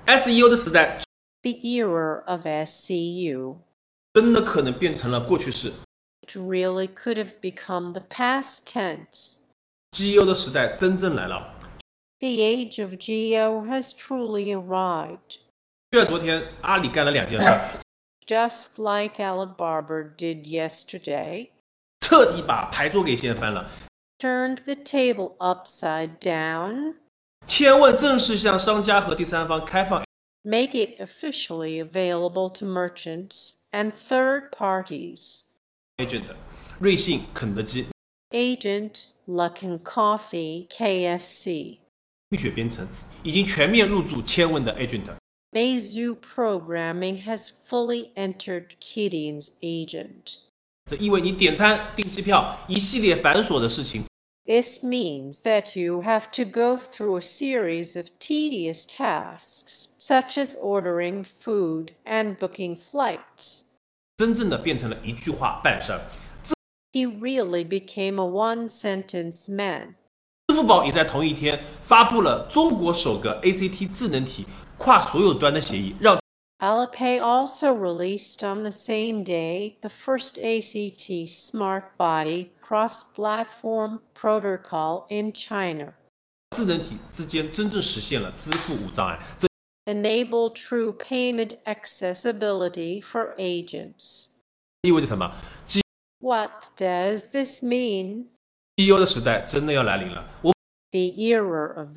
SEO 的时代 The era of SCU 真的可能变成了过去式， it really could have become the past tense. GEO 的时代真正来了。 The age of Geo has truly arrived. 就在昨天，阿里干了2件事， Just like Alibaba did yesterday, 彻底把牌桌给掀翻了。 turned the table upside down, 千问正式向商家和第三方开放 make it officially available to merchants and third parties. agent， 瑞幸、肯德基、 Agent, Luckin Coffee, KSC. 蜜雪编程已经全面入驻千问的 agent。 Meizu Programming has fully entered Kirin's agent. 这意味你点餐、订机票一系列繁琐的事情 This means that you have to go through a series of tedious tasks, such as ordering food and booking flights. 真正的变成了一句话办事儿。 He really became a one-sentence man. 支付宝也在同一天发布了中国首个 ACT 智能体跨所有端的协议，让 Alipay also released on the same day the first ACT Smart Body cross-platform protocol in China. 智能体之间真正实现了支付无障碍。这 Enable true payment accessibility for agents. 意味着什么 What does this mean? ？GEO 的时代真的要来临了。 The era of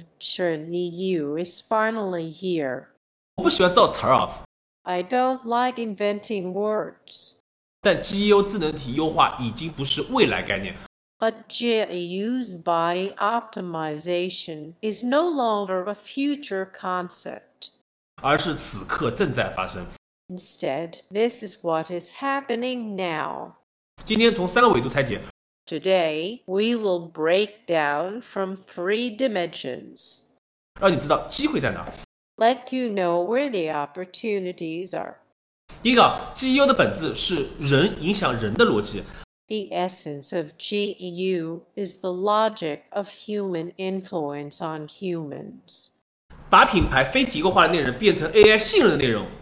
Chen is finally here. 我不喜欢造词儿啊， I don't like inventing words, 但 GEO 智能体优化已经不是未来概念， but GEU's body optimization is no longer a future concept. 而是此刻正在发生。 Instead, this is what is happening now. 今天从3个维度拆解， Today, we will break down from 3 dimensions. 让你知道机会在哪。 Let you know where the opportunities are. 第一个 GEO 的本质是人影响人的逻辑， The essence of GEU is the logic of human influence on humans. 把品牌非结构化的内容变成 AI 信任的内容，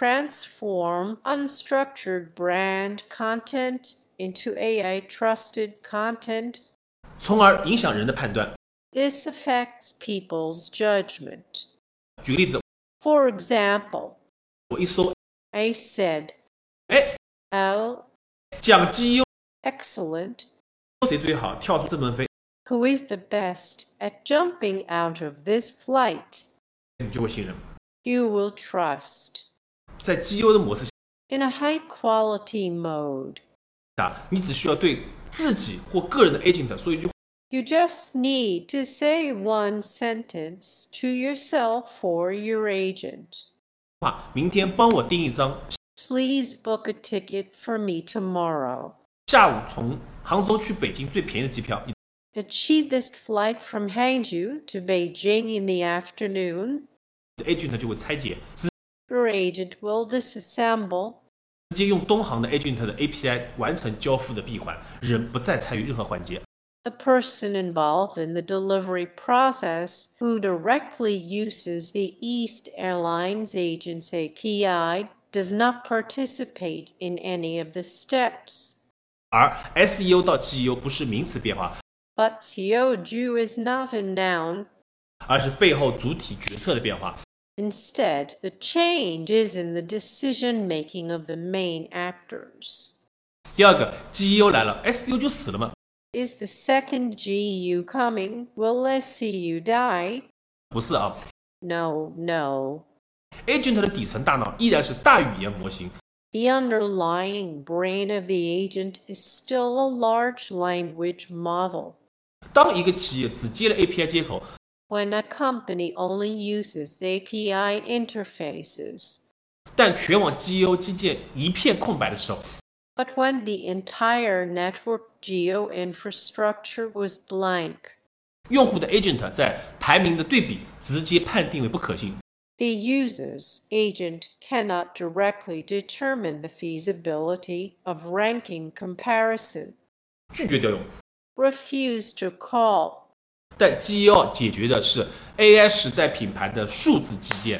Transform unstructured brand content into AI trusted content. 从而影响人的判断。 This affects people's judgment. 举个例子， For example, 我一搜， I said, 哎， "Oh, 讲 GEO excellent. 谁最好，跳出这门飞， Who is the best at jumping out of this flight?" 你就会信任。 You will trust. 在 GEO 的模式 In a high quality mode, 下，你只需要对自己或个人的 agent 说一句 you just need to say one sentence to yourself or your agent. 话，明天帮我订一张 Please book a ticket for me tomorrow. 下午从杭州去北京最便宜的机票， The cheapest flight from Hangzhou to Beijing in the afternoon. 你的 agent 就会拆解，直 Your agent will disassemble. 接用东航的 agent 的 API 完成交付的闭环，人不再参与任何环节。 The person involved in the delivery process who directly uses the East Airlines agent's API does not participate in any of the steps. 而 SEO 到 GEO 不是名词变化， But Xiaoju is not a noun. 而是背后主体决策的变化。 Instead, the change is in the decision-making of the main actors. 第二个 GEO 来了 ，SEO 就死了吗？ Is the second GU coming? Will SCU die? 不是啊 No, no. ，agent 的底层大脑依然是大语言模型， The underlying brain of the agent is still a large language model. 当一个企业只接了 API 接口， When a company only uses API interfaces, 但全网 GEO 基建一片空白的时候， but when the entire network geo infrastructure was blank, 用户的 agent 在排名的对比直接判定为不可信， the user's agent cannot directly determine the feasibility of ranking comparison, 拒绝调用。 refuse to call. 但 GEO 解决的是 AI 时代品牌的数字基建，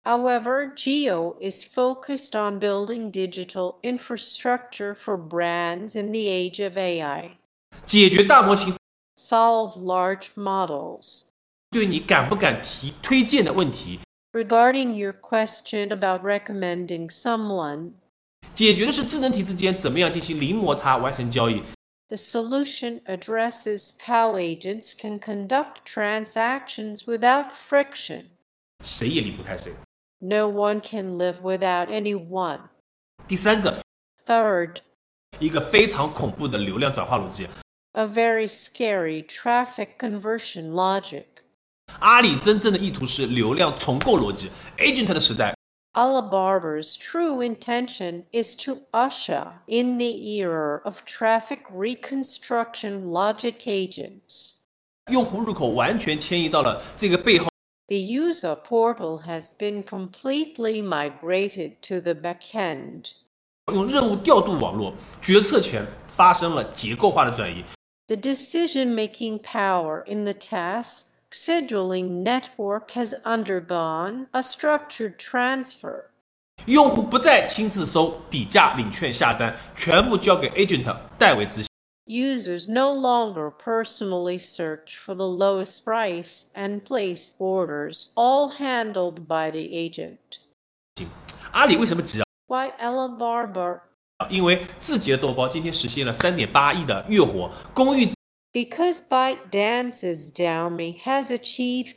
However, Geo is focused on building digital infrastructure for brands in the age of AI. 解决大模型 Solve large models. 对你敢不敢提推荐的问题， Regarding your question about recommending someone, 解决的是智能体之间怎么样进行零摩擦完成交易。 the solution addresses how agents can conduct transactions without friction. 谁也离不开谁。 No one can live without anyone. 第三个， Third, 一个非常恐怖的流量转化逻辑。 a very scary traffic conversion logic. 阿里真正的意图是流量重构逻辑 ，agent 的时代。 Alibaba's true intention is to usher in the era of traffic reconstruction logic agents. 用户入口完全迁移到了这个背后， The user portal has been completely migrated to the backend. 用任务调度网络，决策权发生了结构化的转移。 The decision-making power in the task scheduling network has undergone a structured transfer. 用户不再亲自搜、比价、领券、下单，全部交给 agent 代为执行。 Users no longer personally search for the lowest price and place orders, all handled by the agent. 阿里为什么急啊？ Why Alibaba? 因为字节豆包今天实现了3.8亿的月活，公寓 Because ByteDance's Xiaomi has achieved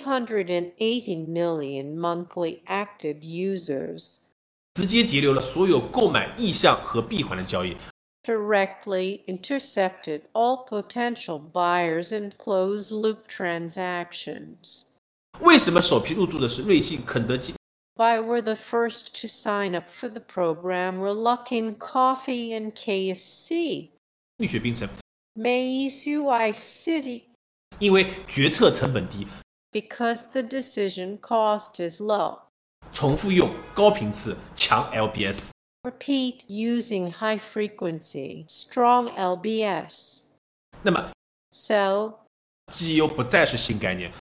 380 million monthly active users, 直接截留了所有购买意向和闭环的交易。 directly intercepted all potential buyers and closed-loop transactions. 为什么首批入驻的是瑞幸、肯德基？ Why were the first to sign up for the program were Luckin Coffee and KFC? 蜜雪冰城， Meisui City, 因为决策成本低， because the decision cost is low. 重复用、高频次、强 LBS。 Repeat using high frequency, strong LBS. 那么 So, GU 不再是新概念，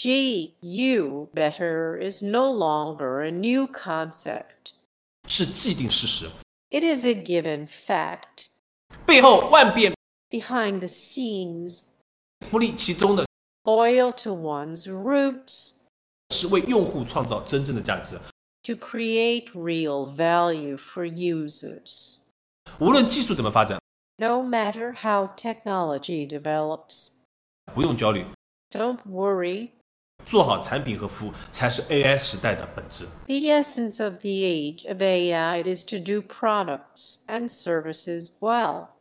GU better is no longer a new concept. 是既定事实。 It is a given fact. 背后万变 Behind the scenes, 不利其中的 loyal to one's roots, 是为用户创造真正的价值。 to create real value for users. 无论技术怎么发展， No matter how technology develops, 不用焦虑， don't worry. 做好产品和服务才是 AI 时代的本质。 The essence of the age of AI is to do products and services well.